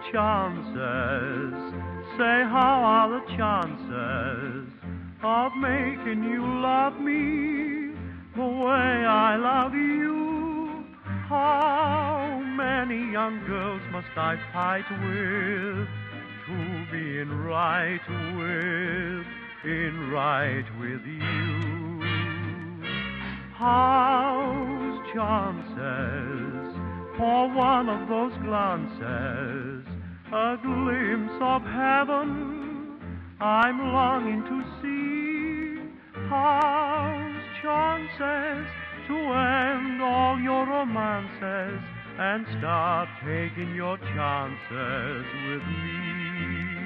chances? Say, how are the chances of making you love me the way I love you? How many young girls must I fight with to be in right with you? How's chances for one of those glances, a glimpse of heaven I'm longing to see? How's chances to end all your romances and start taking your chances with me?